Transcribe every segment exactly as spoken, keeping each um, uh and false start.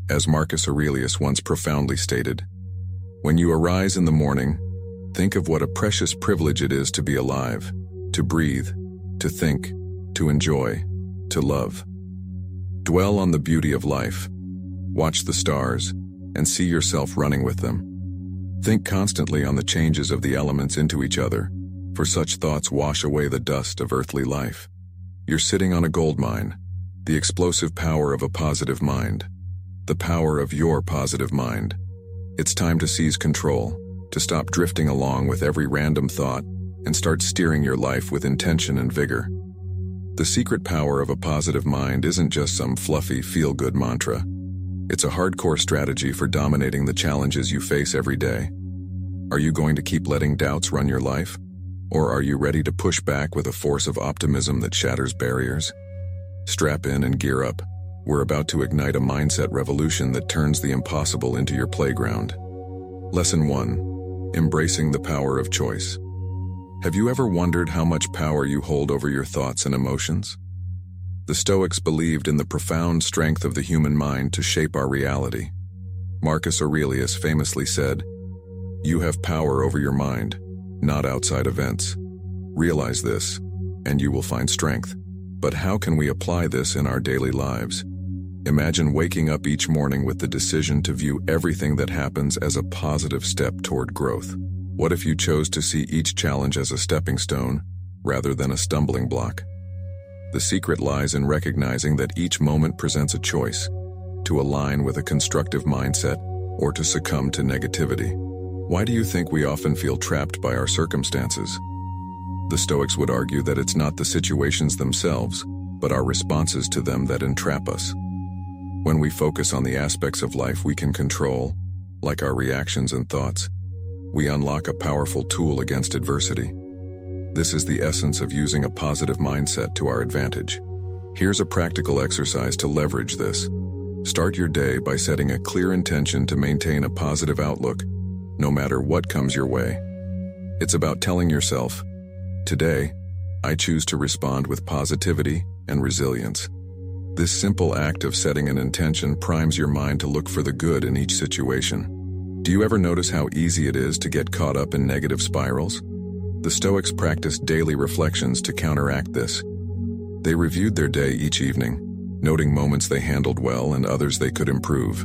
As Marcus Aurelius once profoundly stated, "When you arise in the morning, think of what a precious privilege it is to be alive, to breathe, to think, to enjoy, to love. Dwell on the beauty of life, watch the stars, and see yourself running with them. Think constantly on the changes of the elements into each other, for such thoughts wash away the dust of earthly life. You're sitting on a gold mine, the explosive power of a positive mind, the power of your positive mind. It's time to seize control, to stop drifting along with every random thought, and start steering your life with intention and vigor. The secret power of a positive mind isn't just some fluffy, feel-good mantra. It's a hardcore strategy for dominating the challenges you face every day. Are you going to keep letting doubts run your life? Or are you ready to push back with a force of optimism that shatters barriers? Strap in and gear up. We're about to ignite a mindset revolution that turns the impossible into your playground. Lesson one. Embracing the power of choice. Have you ever wondered how much power you hold over your thoughts and emotions? The Stoics believed in the profound strength of the human mind to shape our reality. Marcus Aurelius famously said, "You have power over your mind, not outside events. Realize this, and you will find strength." But how can we apply this in our daily lives? Imagine waking up each morning with the decision to view everything that happens as a positive step toward growth. What if you chose to see each challenge as a stepping stone, rather than a stumbling block? The secret lies in recognizing that each moment presents a choice, to align with a constructive mindset or to succumb to negativity. Why do you think we often feel trapped by our circumstances? The Stoics would argue that it's not the situations themselves, but our responses to them that entrap us. When we focus on the aspects of life we can control, like our reactions and thoughts, we unlock a powerful tool against adversity. This is the essence of using a positive mindset to our advantage. Here's a practical exercise to leverage this. Start your day by setting a clear intention to maintain a positive outlook, no matter what comes your way. It's about telling yourself, "Today, I choose to respond with positivity and resilience." This simple act of setting an intention primes your mind to look for the good in each situation. Do you ever notice how easy it is to get caught up in negative spirals? The Stoics practiced daily reflections to counteract this. They reviewed their day each evening, noting moments they handled well and others they could improve.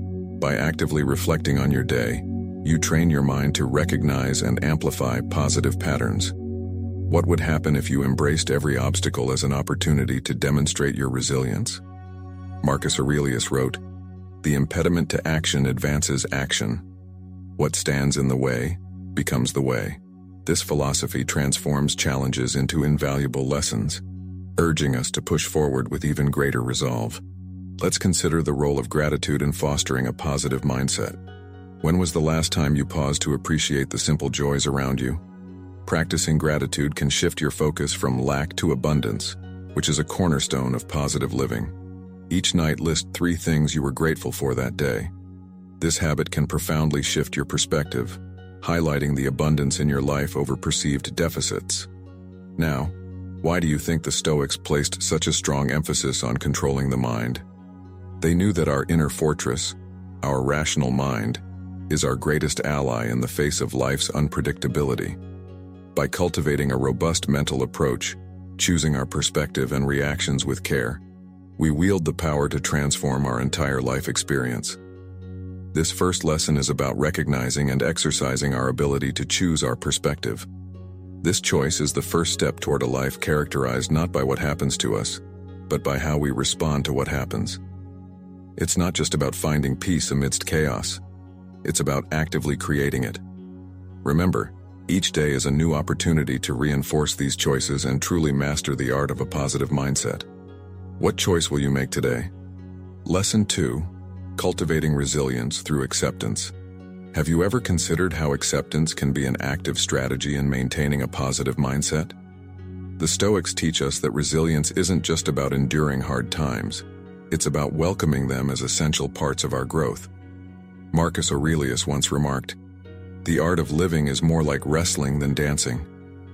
By actively reflecting on your day, you train your mind to recognize and amplify positive patterns. What would happen if you embraced every obstacle as an opportunity to demonstrate your resilience? Marcus Aurelius wrote, "The impediment to action advances action. What stands in the way becomes the way." This philosophy transforms challenges into invaluable lessons, urging us to push forward with even greater resolve. Let's consider the role of gratitude in fostering a positive mindset. When was the last time you paused to appreciate the simple joys around you? Practicing gratitude can shift your focus from lack to abundance, which is a cornerstone of positive living. Each night, list three things you were grateful for that day. This habit can profoundly shift your perspective, highlighting the abundance in your life over perceived deficits. Now, why do you think the Stoics placed such a strong emphasis on controlling the mind? They knew that our inner fortress, our rational mind, is our greatest ally in the face of life's unpredictability. By cultivating a robust mental approach, choosing our perspective and reactions with care, we wield the power to transform our entire life experience. This first lesson is about recognizing and exercising our ability to choose our perspective. This choice is the first step toward a life characterized not by what happens to us, but by how we respond to what happens. It's not just about finding peace amidst chaos. It's about actively creating it. Remember, each day is a new opportunity to reinforce these choices and truly master the art of a positive mindset. What choice will you make today? Lesson two. Cultivating resilience through acceptance. Have you ever considered how acceptance can be an active strategy in maintaining a positive mindset? The Stoics teach us that resilience isn't just about enduring hard times. It's about welcoming them as essential parts of our growth. Marcus Aurelius once remarked, "The art of living is more like wrestling than dancing."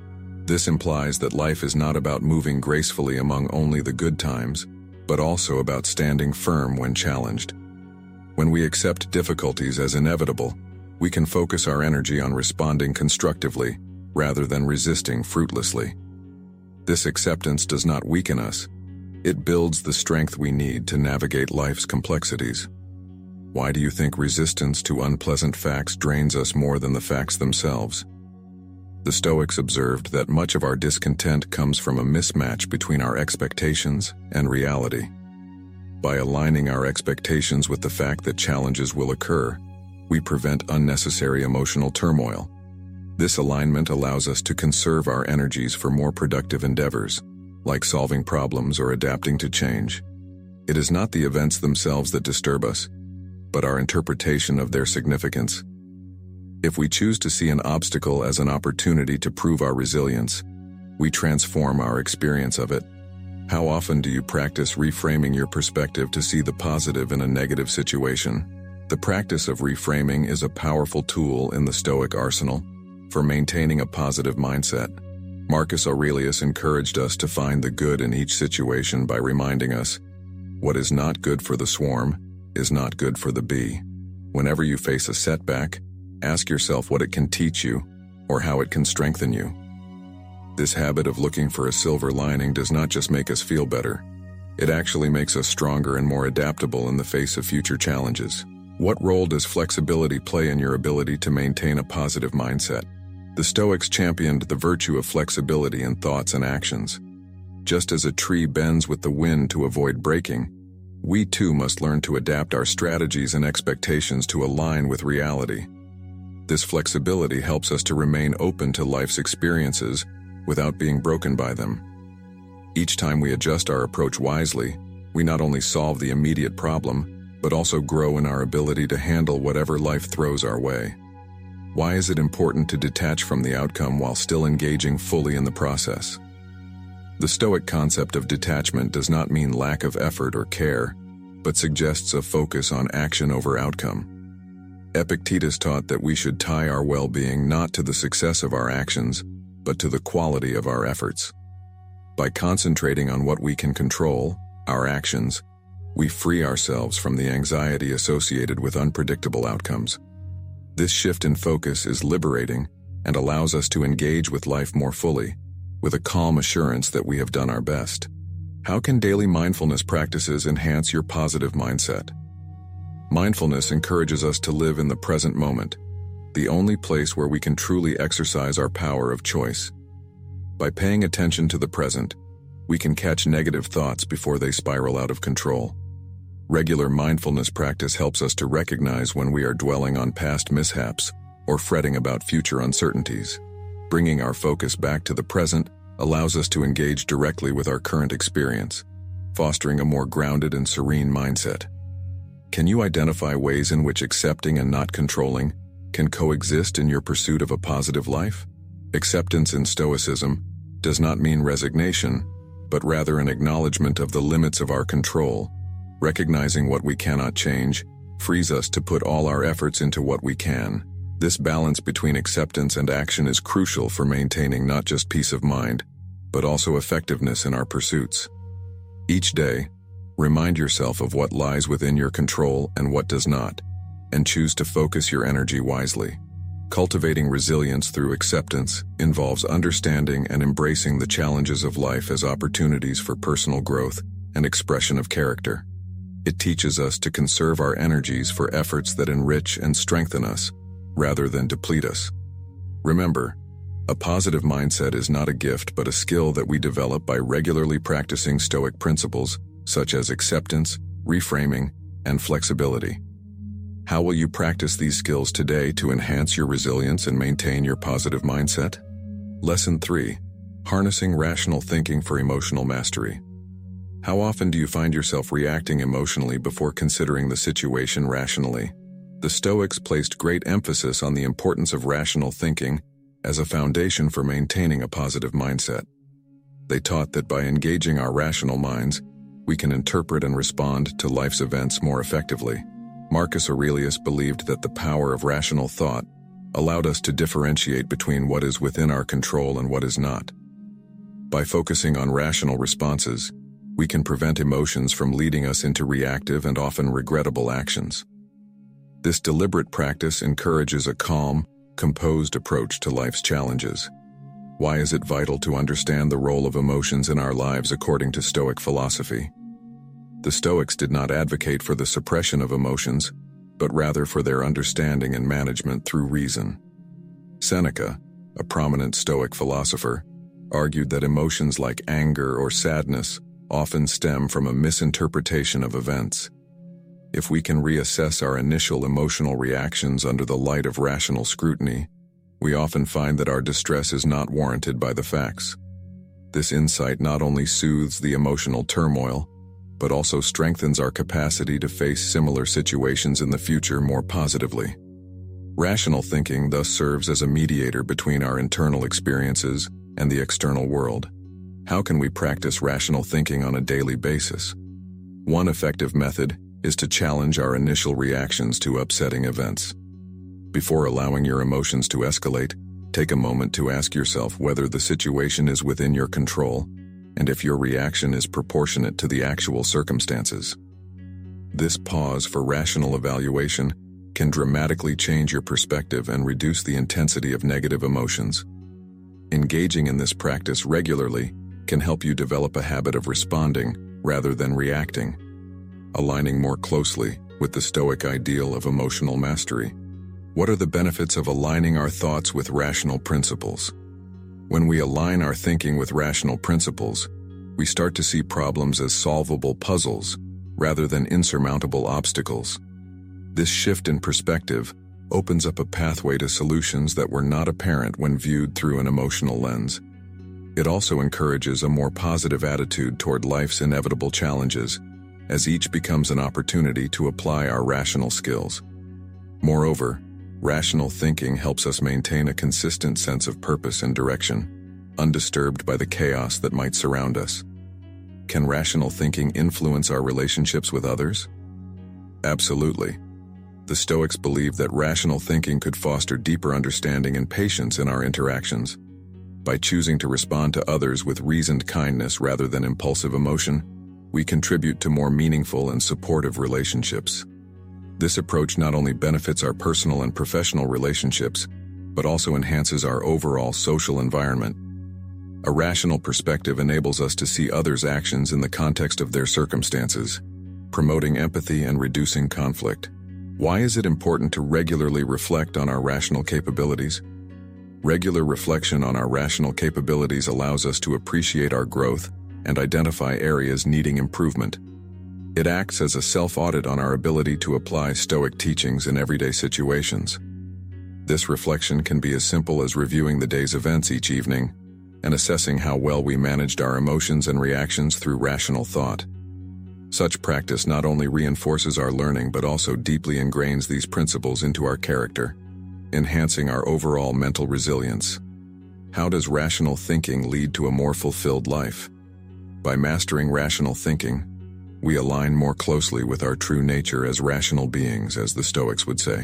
This implies that life is not about moving gracefully among only the good times, but also about standing firm when challenged. When we accept difficulties as inevitable, we can focus our energy on responding constructively rather than resisting fruitlessly. This acceptance does not weaken us. It builds the strength we need to navigate life's complexities. Why do you think resistance to unpleasant facts drains us more than the facts themselves? The Stoics observed that much of our discontent comes from a mismatch between our expectations and reality. By aligning our expectations with the fact that challenges will occur, we prevent unnecessary emotional turmoil. This alignment allows us to conserve our energies for more productive endeavors, like solving problems or adapting to change. It is not the events themselves that disturb us, but our interpretation of their significance. If we choose to see an obstacle as an opportunity to prove our resilience, we transform our experience of it. How often do you practice reframing your perspective to see the positive in a negative situation? The practice of reframing is a powerful tool in the Stoic arsenal for maintaining a positive mindset. Marcus Aurelius encouraged us to find the good in each situation by reminding us, what is not good for the swarm is not good for the bee. Whenever you face a setback, ask yourself what it can teach you or how it can strengthen you. This habit of looking for a silver lining does not just make us feel better. It actually makes us stronger and more adaptable in the face of future challenges. What role does flexibility play in your ability to maintain a positive mindset? The Stoics championed the virtue of flexibility in thoughts and actions. Just as a tree bends with the wind to avoid breaking, we too must learn to adapt our strategies and expectations to align with reality. This flexibility helps us to remain open to life's experiences without being broken by them. Each time we adjust our approach wisely, we not only solve the immediate problem, but also grow in our ability to handle whatever life throws our way. Why is it important to detach from the outcome while still engaging fully in the process? The Stoic concept of detachment does not mean lack of effort or care, but suggests a focus on action over outcome. Epictetus taught that we should tie our well-being not to the success of our actions, but to the quality of our efforts. By concentrating on what we can control, our actions, we free ourselves from the anxiety associated with unpredictable outcomes. This shift in focus is liberating and allows us to engage with life more fully, with a calm assurance that we have done our best. How can daily mindfulness practices enhance your positive mindset? Mindfulness encourages us to live in the present moment, the only place where we can truly exercise our power of choice. By paying attention to the present, we can catch negative thoughts before they spiral out of control. Regular mindfulness practice helps us to recognize when we are dwelling on past mishaps or fretting about future uncertainties. Bringing our focus back to the present allows us to engage directly with our current experience, fostering a more grounded and serene mindset. Can you identify ways in which accepting and not controlling can coexist in your pursuit of a positive life? Acceptance in Stoicism does not mean resignation, but rather an acknowledgement of the limits of our control. Recognizing what we cannot change frees us to put all our efforts into what we can. This balance between acceptance and action is crucial for maintaining not just peace of mind, but also effectiveness in our pursuits. Each day, remind yourself of what lies within your control and what does not, and choose to focus your energy wisely. Cultivating resilience through acceptance involves understanding and embracing the challenges of life as opportunities for personal growth and expression of character. It teaches us to conserve our energies for efforts that enrich and strengthen us, rather than deplete us. Remember, a positive mindset is not a gift but a skill that we develop by regularly practicing Stoic principles such as acceptance, reframing, and flexibility. How will you practice these skills today to enhance your resilience and maintain your positive mindset? Lesson three. Harnessing rational thinking for emotional mastery. How often do you find yourself reacting emotionally before considering the situation rationally? The Stoics placed great emphasis on the importance of rational thinking as a foundation for maintaining a positive mindset. They taught that by engaging our rational minds, we can interpret and respond to life's events more effectively. Marcus Aurelius believed that the power of rational thought allowed us to differentiate between what is within our control and what is not. By focusing on rational responses, we can prevent emotions from leading us into reactive and often regrettable actions. This deliberate practice encourages a calm, composed approach to life's challenges. Why is it vital to understand the role of emotions in our lives according to Stoic philosophy? The Stoics did not advocate for the suppression of emotions, but rather for their understanding and management through reason. Seneca, a prominent Stoic philosopher, argued that emotions like anger or sadness often stem from a misinterpretation of events. If we can reassess our initial emotional reactions under the light of rational scrutiny, we often find that our distress is not warranted by the facts. This insight not only soothes the emotional turmoil, but also strengthens our capacity to face similar situations in the future more positively. Rational thinking thus serves as a mediator between our internal experiences and the external world. How can we practice rational thinking on a daily basis? One effective method is to challenge our initial reactions to upsetting events. Before allowing your emotions to escalate, take a moment to ask yourself whether the situation is within your control and if your reaction is proportionate to the actual circumstances. This pause for rational evaluation can dramatically change your perspective and reduce the intensity of negative emotions. Engaging in this practice regularly can help you develop a habit of responding rather than reacting, aligning more closely with the Stoic ideal of emotional mastery. What are the benefits of aligning our thoughts with rational principles? When we align our thinking with rational principles, we start to see problems as solvable puzzles rather than insurmountable obstacles. This shift in perspective opens up a pathway to solutions that were not apparent when viewed through an emotional lens. It also encourages a more positive attitude toward life's inevitable challenges, as each becomes an opportunity to apply our rational skills. Moreover, rational thinking helps us maintain a consistent sense of purpose and direction, undisturbed by the chaos that might surround us. Can rational thinking influence our relationships with others? Absolutely. The Stoics believed that rational thinking could foster deeper understanding and patience in our interactions. By choosing to respond to others with reasoned kindness rather than impulsive emotion, we contribute to more meaningful and supportive relationships. This approach not only benefits our personal and professional relationships, but also enhances our overall social environment. A rational perspective enables us to see others' actions in the context of their circumstances, promoting empathy and reducing conflict. Why is it important to regularly reflect on our rational capabilities? Regular reflection on our rational capabilities allows us to appreciate our growth and identify areas needing improvement. It acts as a self-audit on our ability to apply Stoic teachings in everyday situations. This reflection can be as simple as reviewing the day's events each evening and assessing how well we managed our emotions and reactions through rational thought. Such practice not only reinforces our learning but also deeply ingrains these principles into our character, enhancing our overall mental resilience. How does rational thinking lead to a more fulfilled life? By mastering rational thinking, we align more closely with our true nature as rational beings, as the Stoics would say.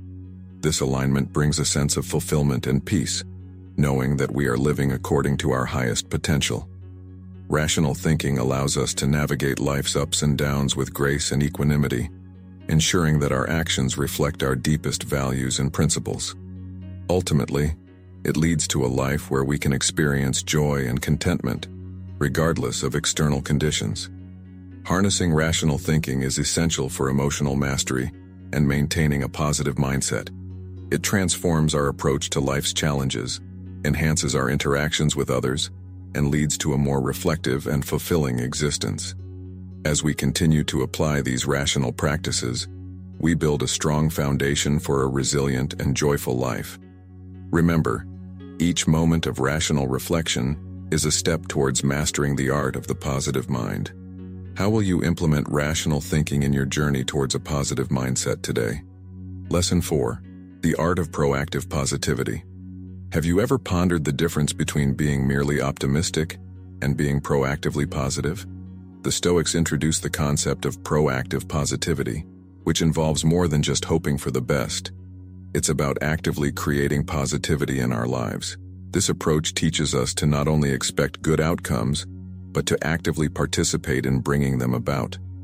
This alignment brings a sense of fulfillment and peace, knowing that we are living according to our highest potential. Rational thinking allows us to navigate life's ups and downs with grace and equanimity, ensuring that our actions reflect our deepest values and principles. Ultimately, it leads to a life where we can experience joy and contentment, regardless of external conditions. Harnessing rational thinking is essential for emotional mastery and maintaining a positive mindset. It transforms our approach to life's challenges, enhances our interactions with others, and leads to a more reflective and fulfilling existence. As we continue to apply these rational practices, we build a strong foundation for a resilient and joyful life. Remember, each moment of rational reflection is a step towards mastering the art of the positive mind. How will you implement rational thinking in your journey towards a positive mindset today? Lesson four. The Art of Proactive Positivity. Have you ever pondered the difference between being merely optimistic and being proactively positive? The Stoics introduced the concept of proactive positivity, which involves more than just hoping for the best. It's about actively creating positivity in our lives. This approach teaches us to not only expect good outcomes, but to actively participate in bringing them about.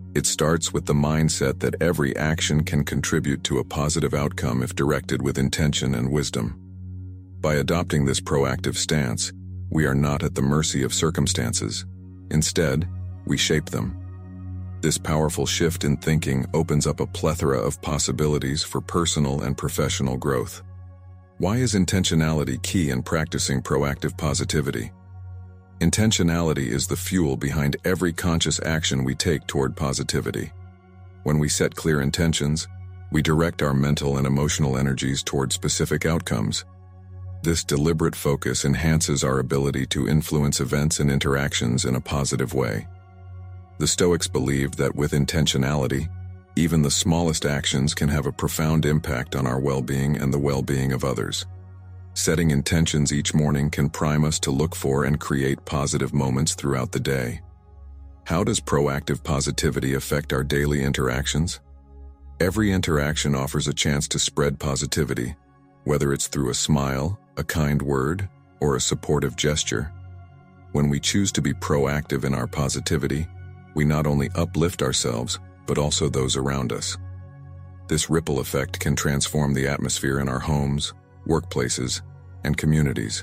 It starts with the mindset that every action can contribute to a positive outcome if directed with intention and wisdom. By adopting this proactive stance, we are not at the mercy of circumstances. Instead, we shape them. This powerful shift in thinking opens up a plethora of possibilities for personal and professional growth. Why is intentionality key in practicing proactive positivity? Intentionality is the fuel behind every conscious action we take toward positivity. When we set clear intentions, we direct our mental and emotional energies toward specific outcomes. This deliberate focus enhances our ability to influence events and interactions in a positive way. The Stoics believed that with intentionality, even the smallest actions can have a profound impact on our well-being and the well-being of others. Setting intentions each morning can prime us to look for and create positive moments throughout the day. How does proactive positivity affect our daily interactions? Every interaction offers a chance to spread positivity, whether it's through a smile, a kind word, or a supportive gesture. When we choose to be proactive in our positivity, we not only uplift ourselves, but also those around us. This ripple effect can transform the atmosphere in our homes, workplaces, and communities.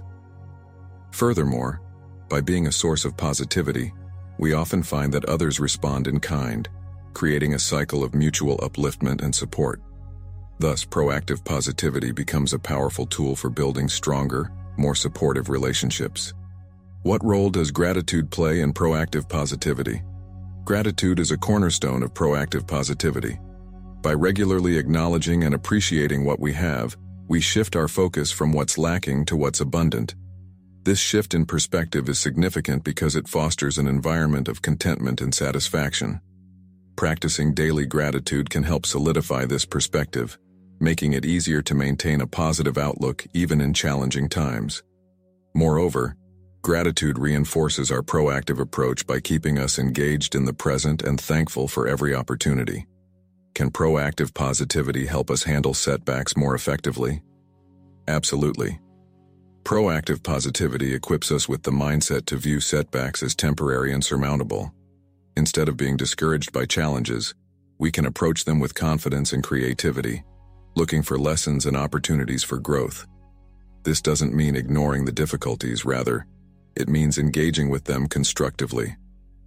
Furthermore, by being a source of positivity, we often find that others respond in kind, creating a cycle of mutual upliftment and support. Thus, proactive positivity becomes a powerful tool for building stronger, more supportive relationships. What role does gratitude play in proactive positivity? Gratitude is a cornerstone of proactive positivity. By regularly acknowledging and appreciating what we have, we shift our focus from what's lacking to what's abundant. This shift in perspective is significant because it fosters an environment of contentment and satisfaction. Practicing daily gratitude can help solidify this perspective, making it easier to maintain a positive outlook even in challenging times. Moreover, gratitude reinforces our proactive approach by keeping us engaged in the present and thankful for every opportunity. Can proactive positivity help us handle setbacks more effectively? Absolutely. Proactive positivity equips us with the mindset to view setbacks as temporary and surmountable. Instead of being discouraged by challenges, we can approach them with confidence and creativity, looking for lessons and opportunities for growth. This doesn't mean ignoring the difficulties, rather, it means engaging with them constructively.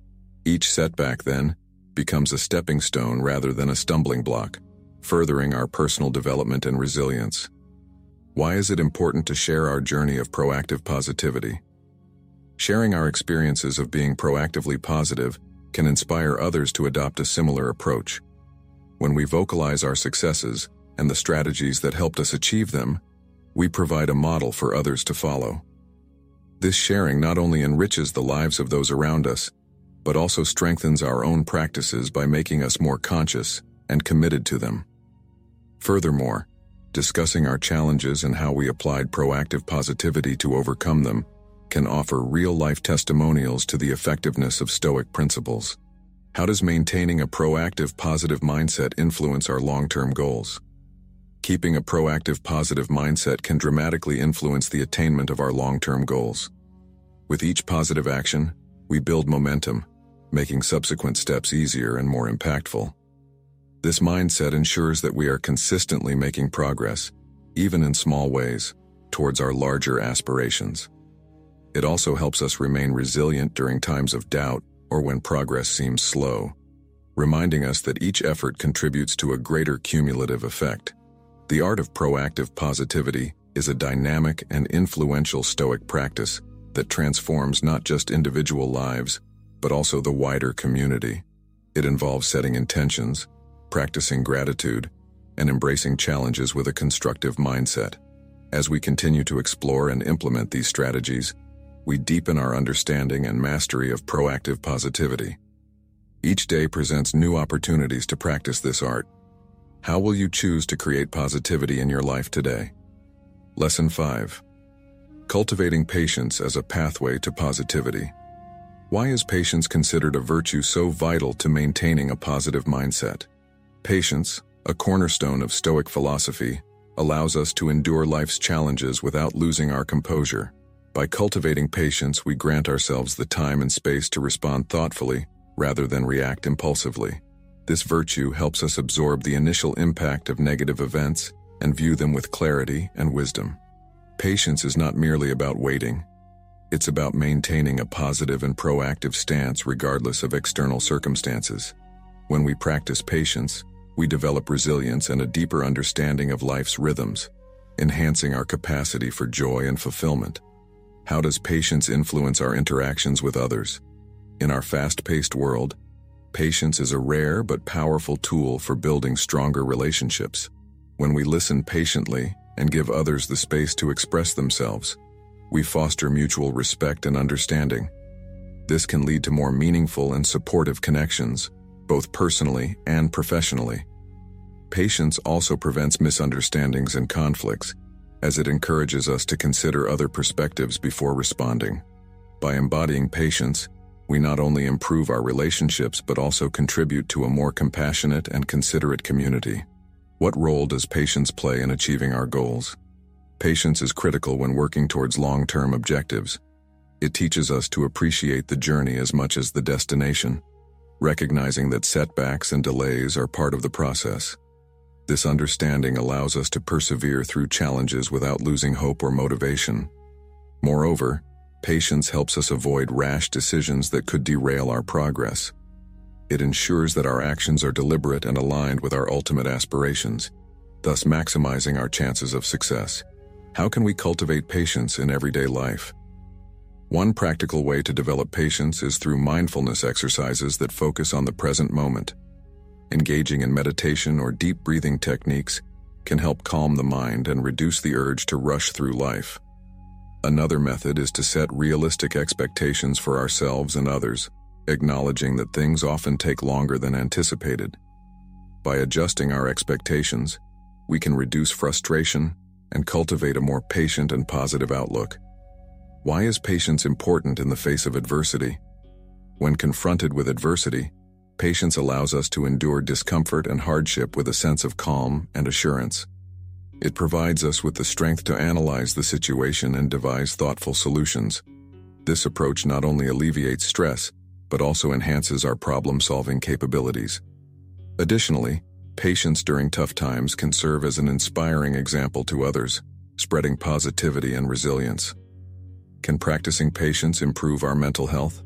Each setback, then, becomes a stepping stone rather than a stumbling block, furthering our personal development and resilience. Why is it important to share our journey of proactive positivity? Sharing our experiences of being proactively positive can inspire others to adopt a similar approach. When we vocalize our successes and the strategies that helped us achieve them, we provide a model for others to follow. This sharing not only enriches the lives of those around us, but also strengthens our own practices by making us more conscious and committed to them. Furthermore, discussing our challenges and how we applied proactive positivity to overcome them can offer real-life testimonials to the effectiveness of Stoic principles. How does maintaining a proactive positive mindset influence our long-term goals? Keeping a proactive positive mindset can dramatically influence the attainment of our long-term goals. With each positive action, we build momentum, making subsequent steps easier and more impactful. This mindset ensures that we are consistently making progress, even in small ways, towards our larger aspirations. It also helps us remain resilient during times of doubt or when progress seems slow, reminding us that each effort contributes to a greater cumulative effect. The art of proactive positivity is a dynamic and influential Stoic practice that transforms not just individual lives, but also the wider community. It involves setting intentions, practicing gratitude, and embracing challenges with a constructive mindset. As we continue to explore and implement these strategies, we deepen our understanding and mastery of proactive positivity. Each day presents new opportunities to practice this art. How will you choose to create positivity in your life today? Lesson five. Cultivating patience as a pathway to positivity. Why is patience considered a virtue so vital to maintaining a positive mindset? Patience, a cornerstone of Stoic philosophy, allows us to endure life's challenges without losing our composure. By cultivating patience, we grant ourselves the time and space to respond thoughtfully rather than react impulsively. This virtue helps us absorb the initial impact of negative events and view them with clarity and wisdom. Patience is not merely about waiting. It's about maintaining a positive and proactive stance regardless of external circumstances. When we practice patience, we develop resilience and a deeper understanding of life's rhythms, enhancing our capacity for joy and fulfillment. How does patience influence our interactions with others? In our fast-paced world, patience is a rare but powerful tool for building stronger relationships. When we listen patiently and give others the space to express themselves, we foster mutual respect and understanding. This can lead to more meaningful and supportive connections, both personally and professionally. Patience also prevents misunderstandings and conflicts, as it encourages us to consider other perspectives before responding. By embodying patience, we not only improve our relationships but also contribute to a more compassionate and considerate community. What role does patience play in achieving our goals? Patience is critical when working towards long-term objectives. It teaches us to appreciate the journey as much as the destination, recognizing that setbacks and delays are part of the process. This understanding allows us to persevere through challenges without losing hope or motivation. Moreover, patience helps us avoid rash decisions that could derail our progress. It ensures that our actions are deliberate and aligned with our ultimate aspirations, thus maximizing our chances of success. How can we cultivate patience in everyday life? One practical way to develop patience is through mindfulness exercises that focus on the present moment. Engaging in meditation or deep breathing techniques can help calm the mind and reduce the urge to rush through life. Another method is to set realistic expectations for ourselves and others, acknowledging that things often take longer than anticipated. By adjusting our expectations, we can reduce frustration and cultivate a more patient and positive outlook. Why is patience important in the face of adversity? When confronted with adversity, patience allows us to endure discomfort and hardship with a sense of calm and assurance. It provides us with the strength to analyze the situation and devise thoughtful solutions. This approach not only alleviates stress, but also enhances our problem-solving capabilities. Additionally, patience during tough times can serve as an inspiring example to others, spreading positivity and resilience. Can practicing patience improve our mental health?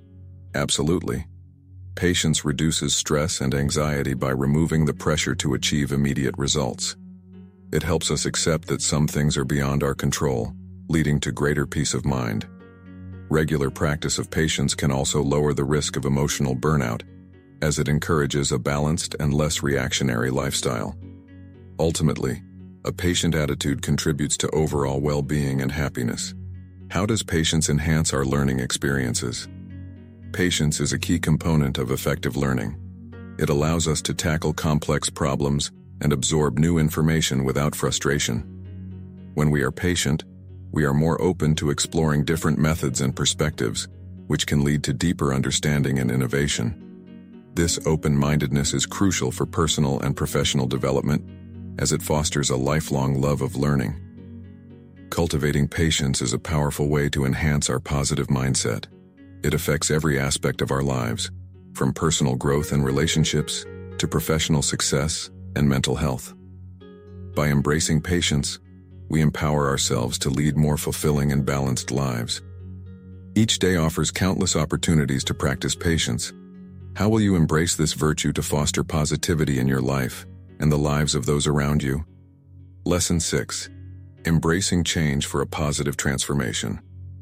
Absolutely. Patience reduces stress and anxiety by removing the pressure to achieve immediate results. It helps us accept that some things are beyond our control, leading to greater peace of mind. Regular practice of patience can also lower the risk of emotional burnout, as it encourages a balanced and less reactionary lifestyle. Ultimately, a patient attitude contributes to overall well-being and happiness. How does patience enhance our learning experiences? Patience is a key component of effective learning. It allows us to tackle complex problems and absorb new information without frustration. When we are patient, we are more open to exploring different methods and perspectives, which can lead to deeper understanding and innovation. This open-mindedness is crucial for personal and professional development, as it fosters a lifelong love of learning. Cultivating patience is a powerful way to enhance our positive mindset. It affects every aspect of our lives, from personal growth and relationships to professional success and mental health. By embracing patience, we empower ourselves to lead more fulfilling and balanced lives. Each day offers countless opportunities to practice patience. How will you embrace this virtue to foster positivity in your life and the lives of those around you? Lesson six. Embracing change for a positive transformation.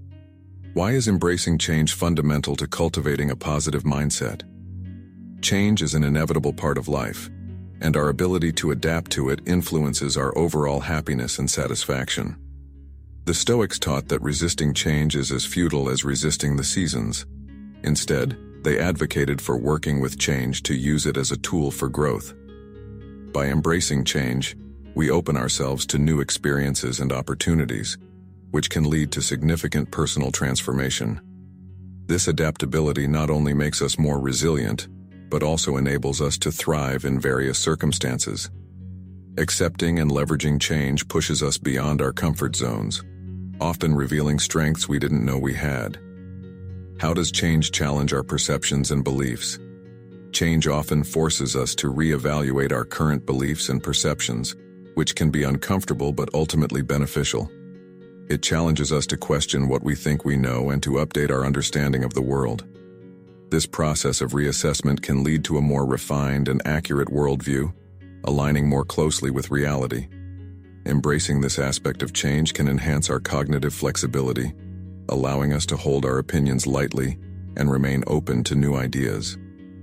Why is embracing change fundamental to cultivating a positive mindset? Change is an inevitable part of life, and our ability to adapt to it influences our overall happiness and satisfaction. The Stoics taught that resisting change is as futile as resisting the seasons. Instead, they advocated for working with change to use it as a tool for growth. By embracing change, we open ourselves to new experiences and opportunities, which can lead to significant personal transformation. This adaptability not only makes us more resilient, but also enables us to thrive in various circumstances. Accepting and leveraging change pushes us beyond our comfort zones, often revealing strengths we didn't know we had. How does change challenge our perceptions and beliefs? Change often forces us to reevaluate our current beliefs and perceptions, which can be uncomfortable but ultimately beneficial. It challenges us to question what we think we know and to update our understanding of the world. This process of reassessment can lead to a more refined and accurate worldview, aligning more closely with reality. Embracing this aspect of change can enhance our cognitive flexibility, allowing us to hold our opinions lightly and remain open to new ideas.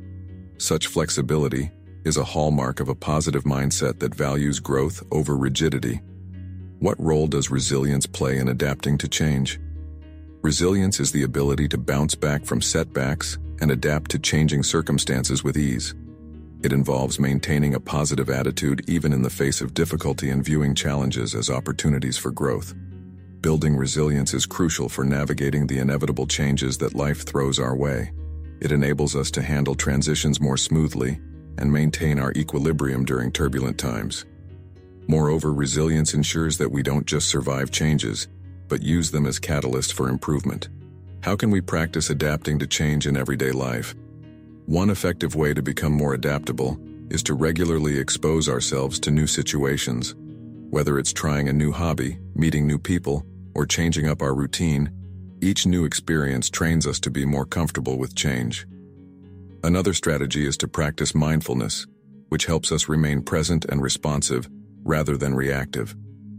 Such flexibility is a hallmark of a positive mindset that values growth over rigidity. What role does resilience play in adapting to change? Resilience is the ability to bounce back from setbacks and adapt to changing circumstances with ease. It involves maintaining a positive attitude even in the face of difficulty and viewing challenges as opportunities for growth. Building resilience is crucial for navigating the inevitable changes that life throws our way. It enables us to handle transitions more smoothly and maintain our equilibrium during turbulent times. Moreover, resilience ensures that we don't just survive changes, but use them as catalysts for improvement. How can we practice adapting to change in everyday life? One effective way to become more adaptable is to regularly expose ourselves to new situations. Whether it's trying a new hobby, meeting new people, or changing up our routine, each new experience trains us to be more comfortable with change. Another strategy is to practice mindfulness, which helps us remain present and responsive rather than reactive.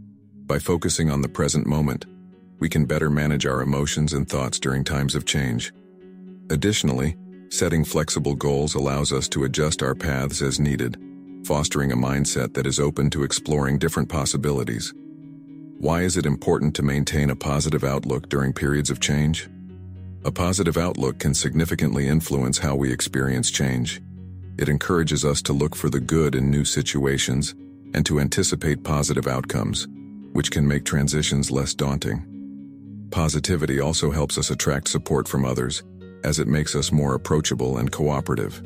By focusing on the present moment, we can better manage our emotions and thoughts during times of change. Additionally, setting flexible goals allows us to adjust our paths as needed, fostering a mindset that is open to exploring different possibilities. Why is it important to maintain a positive outlook during periods of change? A positive outlook can significantly influence how we experience change. It encourages us to look for the good in new situations and to anticipate positive outcomes, which can make transitions less daunting. Positivity also helps us attract support from others, as it makes us more approachable and cooperative.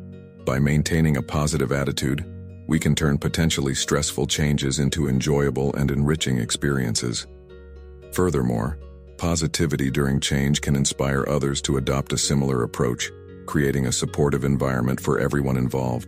By maintaining a positive attitude, we can turn potentially stressful changes into enjoyable and enriching experiences. Furthermore, positivity during change can inspire others to adopt a similar approach, creating a supportive environment for everyone involved.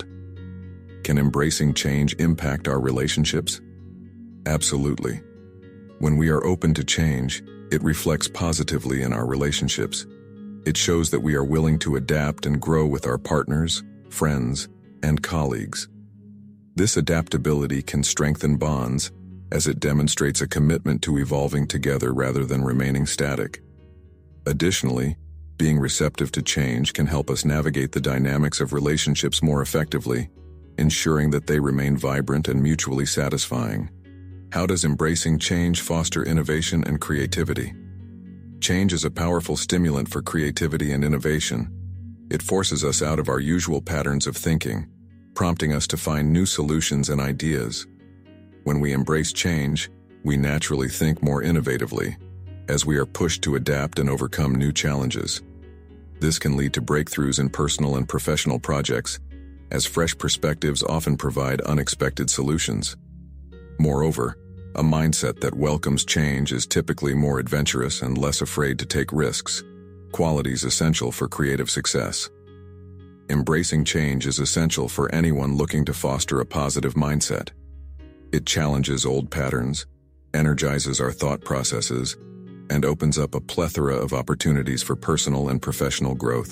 Can embracing change impact our relationships? Absolutely. When we are open to change, it reflects positively in our relationships. It shows that we are willing to adapt and grow with our partners, friends, and colleagues. This adaptability can strengthen bonds, as it demonstrates a commitment to evolving together rather than remaining static. Additionally, being receptive to change can help us navigate the dynamics of relationships more effectively, ensuring that they remain vibrant and mutually satisfying. How does embracing change foster innovation and creativity? Change is a powerful stimulant for creativity and innovation. It forces us out of our usual patterns of thinking, prompting us to find new solutions and ideas. When we embrace change, we naturally think more innovatively, as we are pushed to adapt and overcome new challenges. This can lead to breakthroughs in personal and professional projects, as fresh perspectives often provide unexpected solutions. Moreover, a mindset that welcomes change is typically more adventurous and less afraid to take risks, qualities essential for creative success. Embracing change is essential for anyone looking to foster a positive mindset. It challenges old patterns, energizes our thought processes, and opens up a plethora of opportunities for personal and professional growth.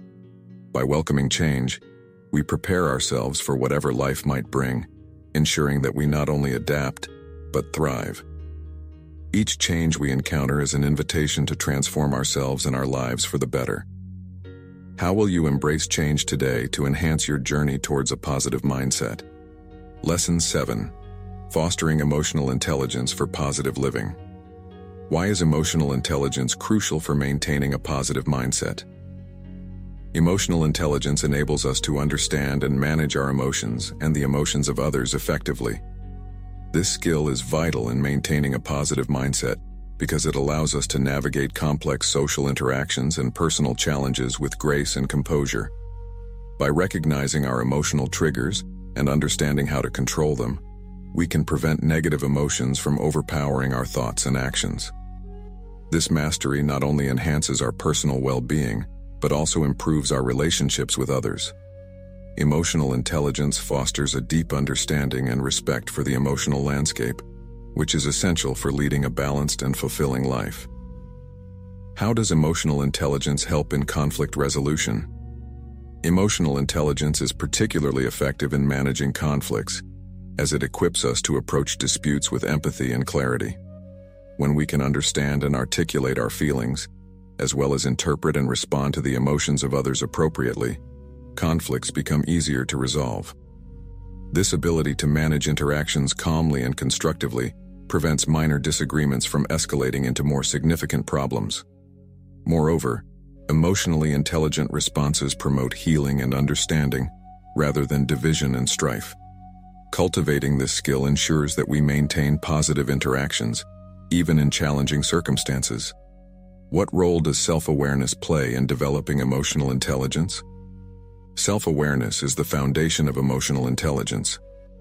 By welcoming change, we prepare ourselves for whatever life might bring, ensuring that we not only adapt, but thrive. Each change we encounter is an invitation to transform ourselves and our lives for the better. How will you embrace change today to enhance your journey towards a positive mindset? Lesson seven. Fostering emotional intelligence for positive living. Why is emotional intelligence crucial for maintaining a positive mindset? Emotional intelligence enables us to understand and manage our emotions and the emotions of others effectively. This skill is vital in maintaining a positive mindset because it allows us to navigate complex social interactions and personal challenges with grace and composure. By recognizing our emotional triggers and understanding how to control them, we can prevent negative emotions from overpowering our thoughts and actions. This mastery not only enhances our personal well-being, but also improves our relationships with others. Emotional intelligence fosters a deep understanding and respect for the emotional landscape, which is essential for leading a balanced and fulfilling life. How does emotional intelligence help in conflict resolution? Emotional intelligence is particularly effective in managing conflicts, as it equips us to approach disputes with empathy and clarity. When we can understand and articulate our feelings, as well as interpret and respond to the emotions of others appropriately, conflicts become easier to resolve. This ability to manage interactions calmly and constructively prevents minor disagreements from escalating into more significant problems. Moreover, emotionally intelligent responses promote healing and understanding, rather than division and strife. Cultivating this skill ensures that we maintain positive interactions, even in challenging circumstances. What role does self-awareness play in developing emotional intelligence? Self-awareness is the foundation of emotional intelligence.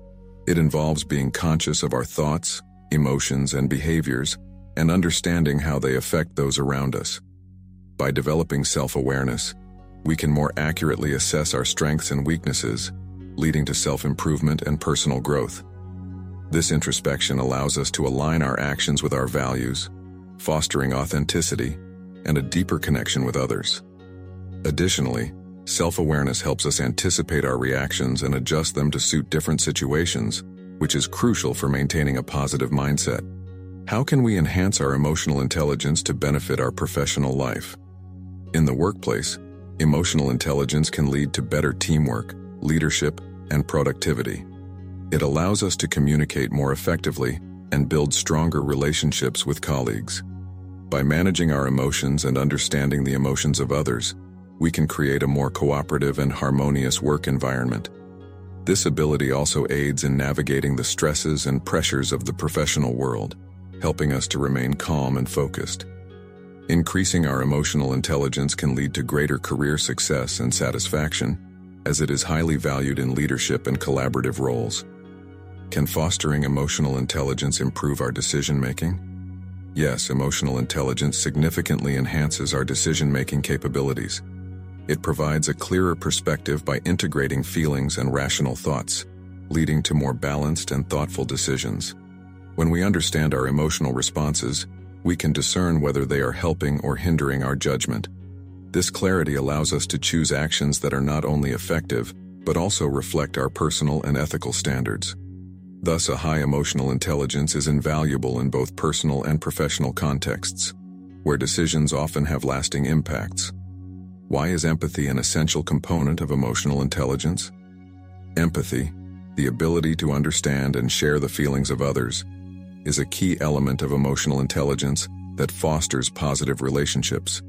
It involves being conscious of our thoughts, emotions, and behaviors, and understanding how they affect those around us. By developing self-awareness, we can more accurately assess our strengths and weaknesses, leading to self-improvement and personal growth. This introspection allows us to align our actions with our values, fostering authenticity and a deeper connection with others. Additionally, self-awareness helps us anticipate our reactions and adjust them to suit different situations, which is crucial for maintaining a positive mindset. How can we enhance our emotional intelligence to benefit our professional life? In the workplace, emotional intelligence can lead to better teamwork, leadership, and productivity. It allows us to communicate more effectively and build stronger relationships with colleagues. By managing our emotions and understanding the emotions of others, we can create a more cooperative and harmonious work environment. This ability also aids in navigating the stresses and pressures of the professional world, helping us to remain calm and focused. Increasing our emotional intelligence can lead to greater career success and satisfaction, as it is highly valued in leadership and collaborative roles. Can fostering emotional intelligence improve our decision-making? Yes, emotional intelligence significantly enhances our decision-making capabilities. It provides a clearer perspective by integrating feelings and rational thoughts, leading to more balanced and thoughtful decisions. When we understand our emotional responses, we can discern whether they are helping or hindering our judgment. This clarity allows us to choose actions that are not only effective, but also reflect our personal and ethical standards. Thus, a high emotional intelligence is invaluable in both personal and professional contexts, where decisions often have lasting impacts. Why is empathy an essential component of emotional intelligence? Empathy, the ability to understand and share the feelings of others, is a key element of emotional intelligence that fosters positive relationships.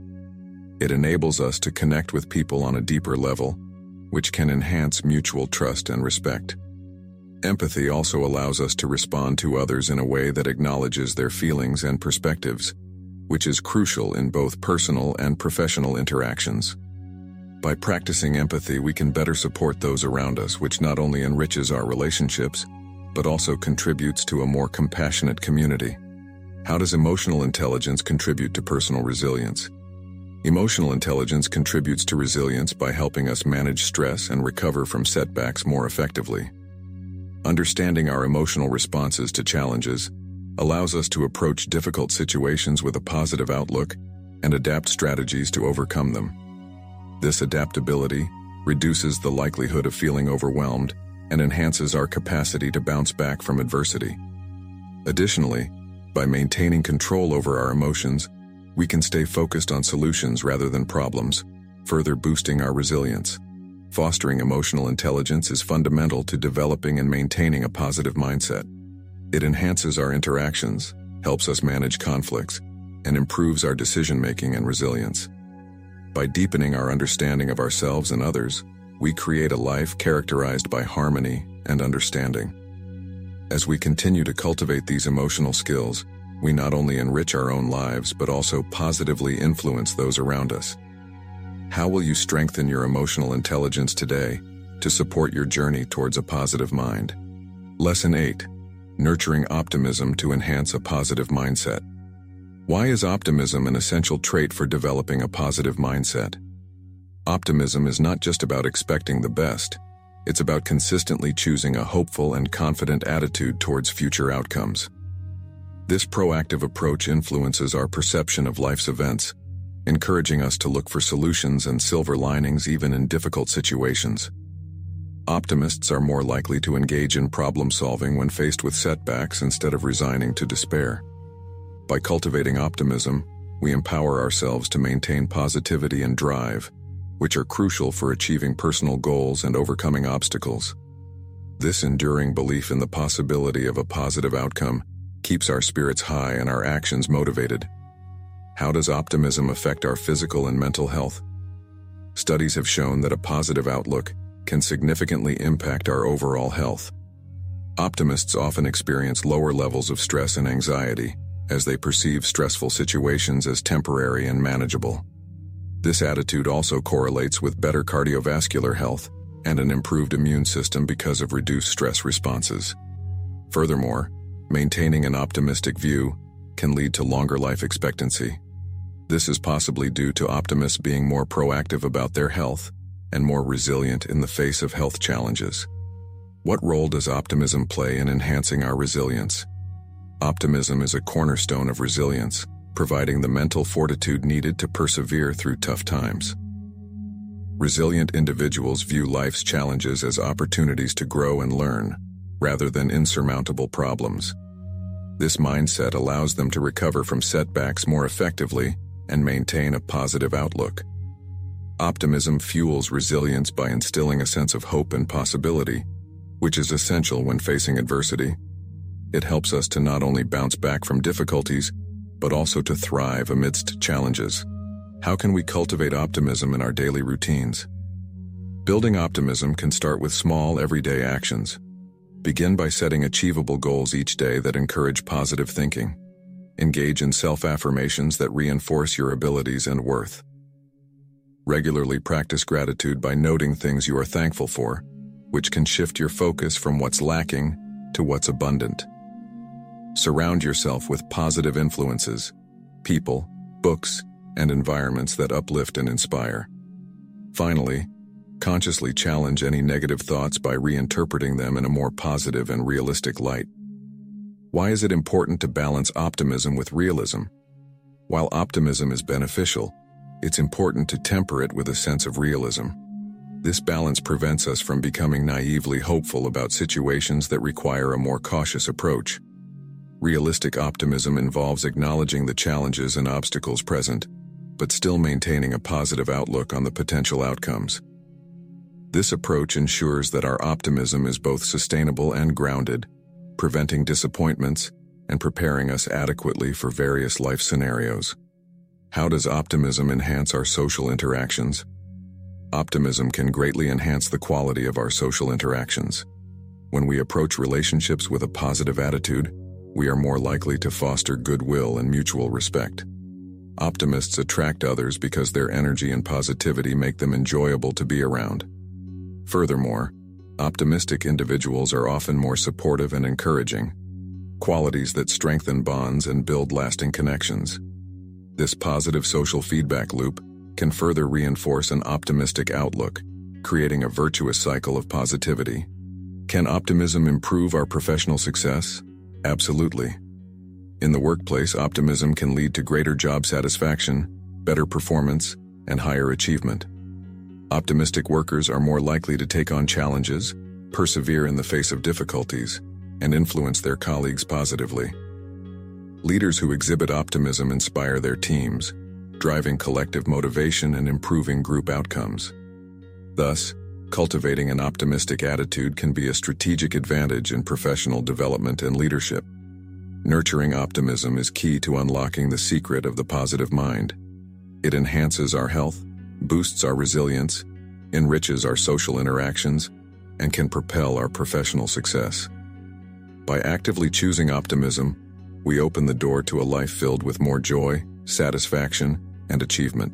It enables us to connect with people on a deeper level, which can enhance mutual trust and respect. Empathy also allows us to respond to others in a way that acknowledges their feelings and perspectives, which is crucial in both personal and professional interactions. By practicing empathy, we can better support those around us, which not only enriches our relationships, but also contributes to a more compassionate community. How does emotional intelligence contribute to personal resilience? Emotional intelligence contributes to resilience by helping us manage stress and recover from setbacks more effectively. Understanding our emotional responses to challenges allows us to approach difficult situations with a positive outlook and adapt strategies to overcome them. This adaptability reduces the likelihood of feeling overwhelmed and enhances our capacity to bounce back from adversity. Additionally, by maintaining control over our emotions, we can stay focused on solutions rather than problems, further boosting our resilience. Fostering emotional intelligence is fundamental to developing and maintaining a positive mindset. It enhances our interactions, helps us manage conflicts, and improves our decision-making and resilience. By deepening our understanding of ourselves and others, we create a life characterized by harmony and understanding. As we continue to cultivate these emotional skills, we not only enrich our own lives but also positively influence those around us. How will you strengthen your emotional intelligence today to support your journey towards a positive mind? Lesson eight. Nurturing optimism to enhance a positive mindset. Why is optimism an essential trait for developing a positive mindset? Optimism is not just about expecting the best, It's about consistently choosing a hopeful and confident attitude towards future outcomes. This proactive approach influences our perception of life's events, encouraging us to look for solutions and silver linings even in difficult situations. Optimists are more likely to engage in problem-solving when faced with setbacks instead of resigning to despair. By cultivating optimism, we empower ourselves to maintain positivity and drive, which are crucial for achieving personal goals and overcoming obstacles. This enduring belief in the possibility of a positive outcome keeps our spirits high and our actions motivated. How does optimism affect our physical and mental health? Studies have shown that a positive outlook can significantly impact our overall health. Optimists often experience lower levels of stress and anxiety as they perceive stressful situations as temporary and manageable. This attitude also correlates with better cardiovascular health and an improved immune system because of reduced stress responses. Furthermore, maintaining an optimistic view can lead to longer life expectancy. This is possibly due to optimists being more proactive about their health and more resilient in the face of health challenges. What role does optimism play in enhancing our resilience? Optimism is a cornerstone of resilience, providing the mental fortitude needed to persevere through tough times. Resilient individuals view life's challenges as opportunities to grow and learn, rather than insurmountable problems. This mindset allows them to recover from setbacks more effectively and maintain a positive outlook. Optimism fuels resilience by instilling a sense of hope and possibility, which is essential when facing adversity. It helps us to not only bounce back from difficulties, but also to thrive amidst challenges. How can we cultivate optimism in our daily routines? Building optimism can start with small, everyday actions. Begin by setting achievable goals each day that encourage positive thinking. Engage in self-affirmations that reinforce your abilities and worth. Regularly practice gratitude by noting things you are thankful for, which can shift your focus from what's lacking to what's abundant. Surround yourself with positive influences, people, books, and environments that uplift and inspire. Finally, consciously challenge any negative thoughts by reinterpreting them in a more positive and realistic light. Why is it important to balance optimism with realism? While optimism is beneficial, it's important to temper it with a sense of realism. This balance prevents us from becoming naively hopeful about situations that require a more cautious approach. Realistic optimism involves acknowledging the challenges and obstacles present, but still maintaining a positive outlook on the potential outcomes. This approach ensures that our optimism is both sustainable and grounded, preventing disappointments and preparing us adequately for various life scenarios. How does optimism enhance our social interactions? Optimism can greatly enhance the quality of our social interactions. When we approach relationships with a positive attitude, we are more likely to foster goodwill and mutual respect. Optimists attract others because their energy and positivity make them enjoyable to be around. Furthermore, optimistic individuals are often more supportive and encouraging, qualities that strengthen bonds and build lasting connections. This positive social feedback loop can further reinforce an optimistic outlook, creating a virtuous cycle of positivity. Can optimism improve our professional success? Absolutely. In the workplace, optimism can lead to greater job satisfaction, better performance, and higher achievement. Optimistic workers are more likely to take on challenges, persevere in the face of difficulties, and influence their colleagues positively. Leaders who exhibit optimism inspire their teams, driving collective motivation and improving group outcomes. Thus, cultivating an optimistic attitude can be a strategic advantage in professional development and leadership. Nurturing optimism is key to unlocking the secret of the positive mind. It enhances our health, boosts our resilience, enriches our social interactions, and can propel our professional success. By actively choosing optimism, we open the door to a life filled with more joy, satisfaction, and achievement.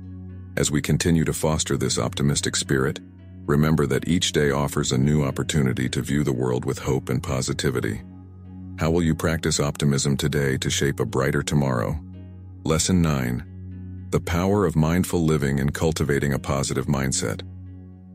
As we continue to foster this optimistic spirit, remember that each day offers a new opportunity to view the world with hope and positivity. How will you practice optimism today to shape a brighter tomorrow? Lesson nine. The power of mindful living and cultivating a positive mindset.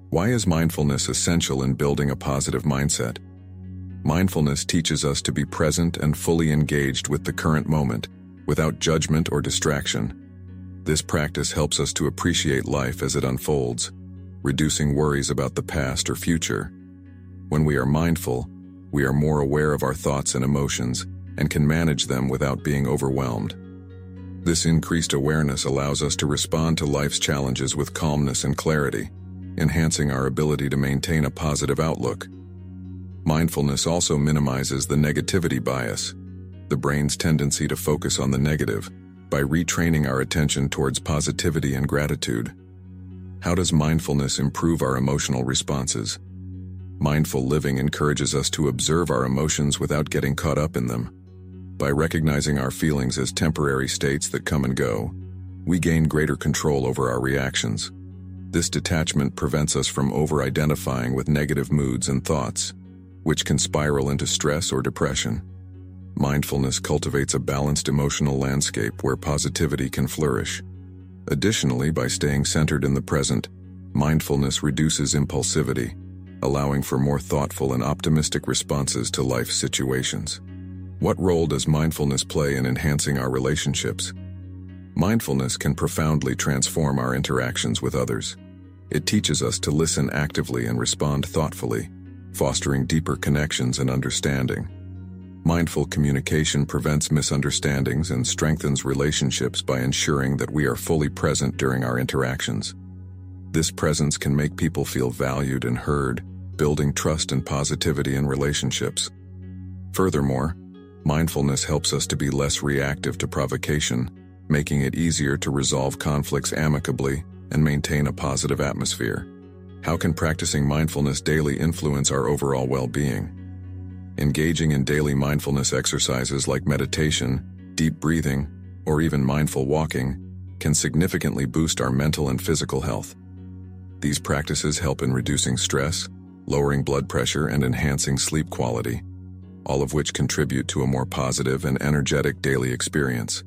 Why is mindfulness essential in building a positive mindset? Mindfulness teaches us to be present and fully engaged with the current moment, without judgment or distraction. This practice helps us to appreciate life as it unfolds, reducing worries about the past or future. When we are mindful, we are more aware of our thoughts and emotions and can manage them without being overwhelmed. This increased awareness allows us to respond to life's challenges with calmness and clarity, enhancing our ability to maintain a positive outlook. Mindfulness also minimizes the negativity bias, the brain's tendency to focus on the negative, by retraining our attention towards positivity and gratitude. How does mindfulness improve our emotional responses? Mindful living encourages us to observe our emotions without getting caught up in them. By recognizing our feelings as temporary states that come and go, we gain greater control over our reactions. This detachment prevents us from over-identifying with negative moods and thoughts, which can spiral into stress or depression. Mindfulness cultivates a balanced emotional landscape where positivity can flourish. Additionally, by staying centered in the present, mindfulness reduces impulsivity, allowing for more thoughtful and optimistic responses to life's situations. What role does mindfulness play in enhancing our relationships? Mindfulness can profoundly transform our interactions with others. It teaches us to listen actively and respond thoughtfully, fostering deeper connections and understanding. Mindful communication prevents misunderstandings and strengthens relationships by ensuring that we are fully present during our interactions. This presence can make people feel valued and heard, building trust and positivity in relationships. Furthermore, mindfulness helps us to be less reactive to provocation, making it easier to resolve conflicts amicably and maintain a positive atmosphere. How can practicing mindfulness daily influence our overall well-being? Engaging in daily mindfulness exercises like meditation, deep breathing, or even mindful walking can significantly boost our mental and physical health. These practices help in reducing stress, lowering blood pressure, and enhancing sleep quality, all of which contribute to a more positive and energetic daily experience.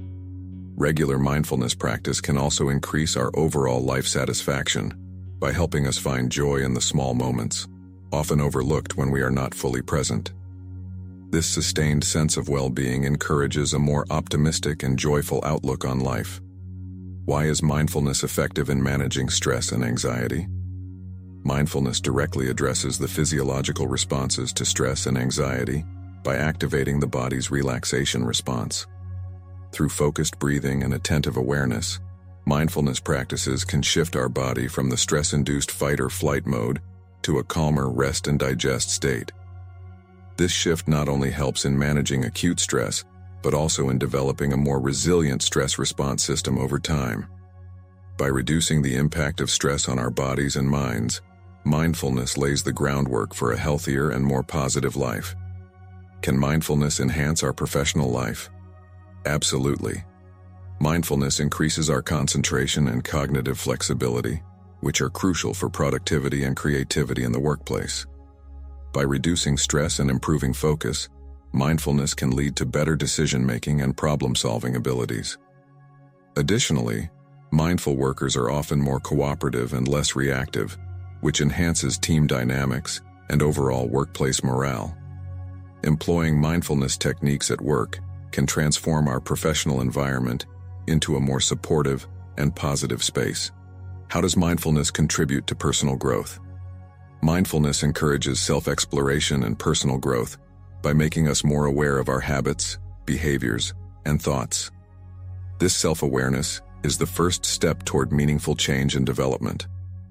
Regular mindfulness practice can also increase our overall life satisfaction by helping us find joy in the small moments, often overlooked when we are not fully present. This sustained sense of well-being encourages a more optimistic and joyful outlook on life. Why is mindfulness effective in managing stress and anxiety? Mindfulness directly addresses the physiological responses to stress and anxiety by activating the body's relaxation response. Through focused breathing and attentive awareness, mindfulness practices can shift our body from the stress-induced fight or flight mode to a calmer rest and digest state. This shift not only helps in managing acute stress, but also in developing a more resilient stress response system over time. By reducing the impact of stress on our bodies and minds, mindfulness lays the groundwork for a healthier and more positive life. Can mindfulness enhance our professional life? Absolutely. Mindfulness increases our concentration and cognitive flexibility, which are crucial for productivity and creativity in the workplace. By reducing stress and improving focus, mindfulness can lead to better decision-making and problem-solving abilities. Additionally, mindful workers are often more cooperative and less reactive, which enhances team dynamics and overall workplace morale. Employing mindfulness techniques at work can transform our professional environment into a more supportive and positive space. How does mindfulness contribute to personal growth? Mindfulness encourages self-exploration and personal growth by making us more aware of our habits, behaviors, and thoughts. This self-awareness is the first step toward meaningful change and development.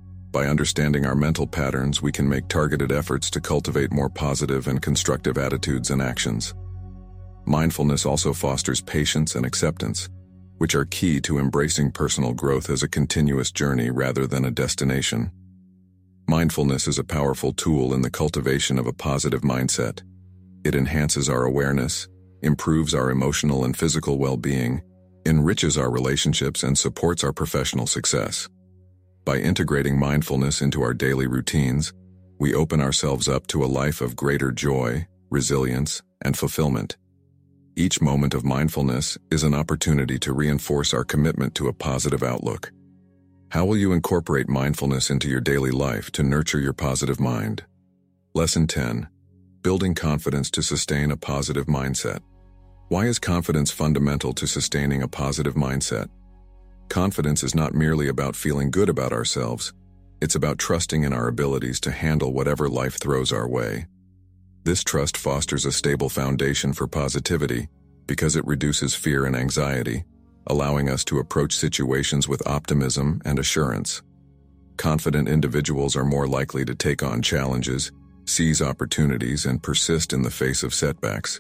By understanding our mental patterns, we can make targeted efforts to cultivate more positive and constructive attitudes and actions. Mindfulness also fosters patience and acceptance, which are key to embracing personal growth as a continuous journey rather than a destination. Mindfulness is a powerful tool in the cultivation of a positive mindset. It enhances our awareness, improves our emotional and physical well-being, enriches our relationships, and supports our professional success. By integrating mindfulness into our daily routines, we open ourselves up to a life of greater joy, resilience, and fulfillment. Each moment of mindfulness is an opportunity to reinforce our commitment to a positive outlook. How will you incorporate mindfulness into your daily life to nurture your positive mind? Lesson ten. Building confidence to sustain a positive mindset. Why is confidence fundamental to sustaining a positive mindset? Confidence is not merely about feeling good about ourselves. It's about trusting in our abilities to handle whatever life throws our way. This trust fosters a stable foundation for positivity because it reduces fear and anxiety, allowing us to approach situations with optimism and assurance. Confident individuals are more likely to take on challenges, seize opportunities, and persist in the face of setbacks.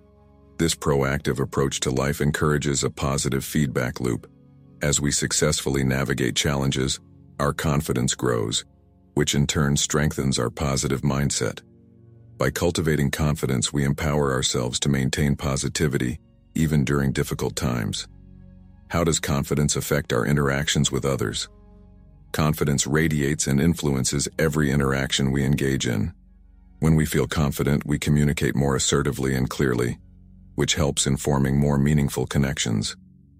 This proactive approach to life encourages a positive feedback loop. As we successfully navigate challenges, our confidence grows, which in turn strengthens our positive mindset. By cultivating confidence, we empower ourselves to maintain positivity, even during difficult times. How does confidence affect our interactions with others? Confidence radiates and influences every interaction we engage in. When we feel confident, we communicate more assertively and clearly, which helps in forming more meaningful connections.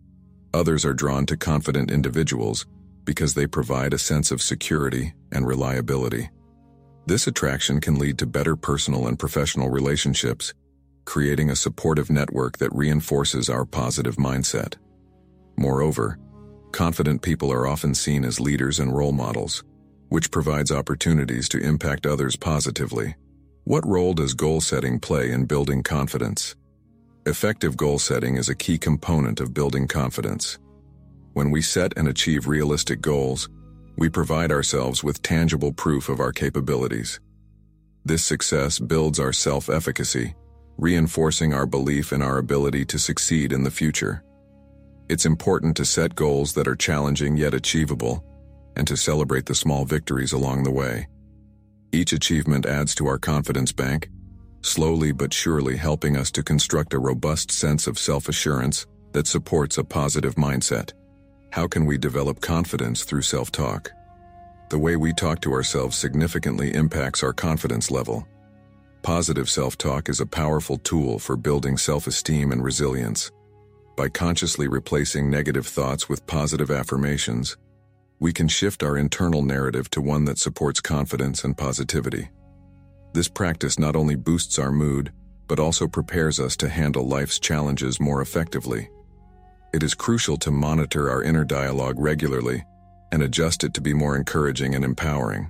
Others are drawn to confident individuals because they provide a sense of security and reliability. This attraction can lead to better personal and professional relationships, creating a supportive network that reinforces our positive mindset. Moreover, confident people are often seen as leaders and role models, which provides opportunities to impact others positively. What role does goal setting play in building confidence? Effective goal setting is a key component of building confidence. When we set and achieve realistic goals, we provide ourselves with tangible proof of our capabilities. This success builds our self-efficacy, reinforcing our belief in our ability to succeed in the future. It's important to set goals that are challenging yet achievable, and to celebrate the small victories along the way. Each achievement adds to our confidence bank, slowly but surely helping us to construct a robust sense of self-assurance that supports a positive mindset. How can we develop confidence through self-talk? The way we talk to ourselves significantly impacts our confidence level. Positive self-talk is a powerful tool for building self-esteem and resilience. By consciously replacing negative thoughts with positive affirmations, we can shift our internal narrative to one that supports confidence and positivity. This practice not only boosts our mood, but also prepares us to handle life's challenges more effectively. It is crucial to monitor our inner dialogue regularly and adjust it to be more encouraging and empowering.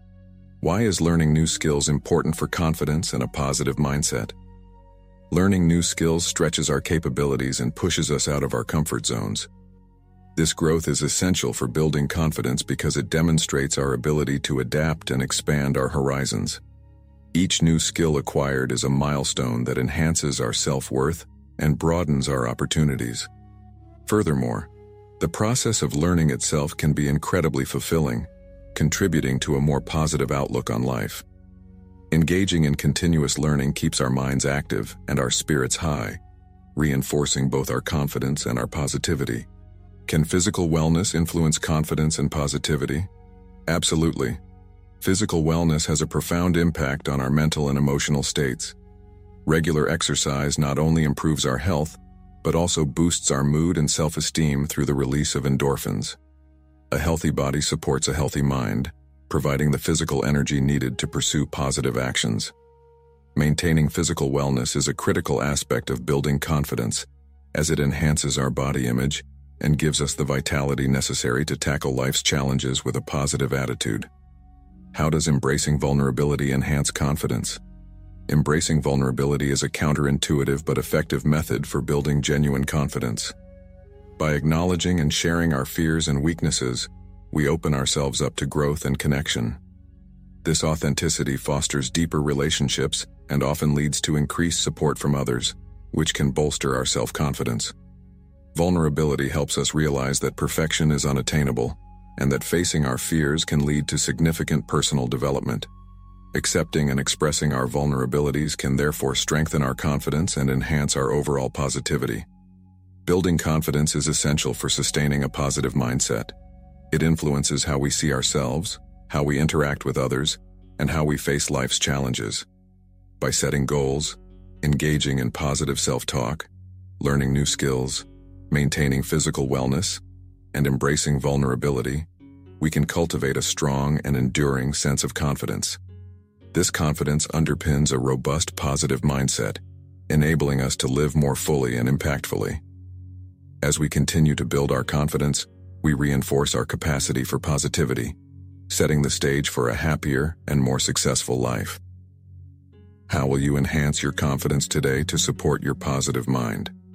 Why is learning new skills important for confidence and a positive mindset? Learning new skills stretches our capabilities and pushes us out of our comfort zones. This growth is essential for building confidence because it demonstrates our ability to adapt and expand our horizons. Each new skill acquired is a milestone that enhances our self-worth and broadens our opportunities. Furthermore, the process of learning itself can be incredibly fulfilling, contributing to a more positive outlook on life. Engaging in continuous learning keeps our minds active and our spirits high, reinforcing both our confidence and our positivity. Can physical wellness influence confidence and positivity? Absolutely. Physical wellness has a profound impact on our mental and emotional states. Regular exercise not only improves our health, but also boosts our mood and self-esteem through the release of endorphins. A healthy body supports a healthy mind, providing the physical energy needed to pursue positive actions. Maintaining physical wellness is a critical aspect of building confidence, as it enhances our body image and gives us the vitality necessary to tackle life's challenges with a positive attitude. How does embracing vulnerability enhance confidence? Embracing vulnerability is a counterintuitive but effective method for building genuine confidence. By acknowledging and sharing our fears and weaknesses, we open ourselves up to growth and connection. This authenticity fosters deeper relationships and often leads to increased support from others, which can bolster our self-confidence. Vulnerability helps us realize that perfection is unattainable, and that facing our fears can lead to significant personal development. Accepting and expressing our vulnerabilities can therefore strengthen our confidence and enhance our overall positivity. Building confidence is essential for sustaining a positive mindset. It influences how we see ourselves, how we interact with others, and how we face life's challenges. By setting goals, engaging in positive self-talk, learning new skills, maintaining physical wellness, and embracing vulnerability, we can cultivate a strong and enduring sense of confidence. This confidence underpins a robust positive mindset, enabling us to live more fully and impactfully. As we continue to build our confidence, we reinforce our capacity for positivity, setting the stage for a happier and more successful life. How will you enhance your confidence today to support your positive mind?